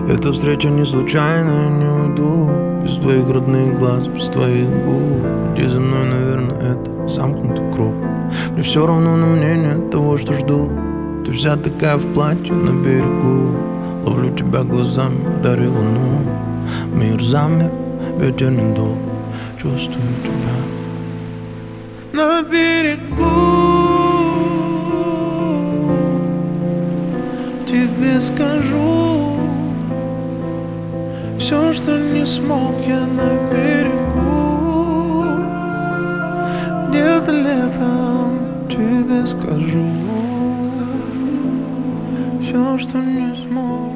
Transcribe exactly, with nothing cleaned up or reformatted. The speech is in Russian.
Эта встреча не случайная, не уйду без твоих родных глаз, без твоих губ. Иди за мной, наверное, это замкнутый круг. Мне все равно на мнение того, что жду. Ты вся такая в платье на берегу. Ловлю тебя глазами, дарю луну. Мир замер, ветер не дул. Чувствую тебя на берегу. Тебе скажу все, что не смог я на берегу. Где-то летом тебе скажу все, что не смог.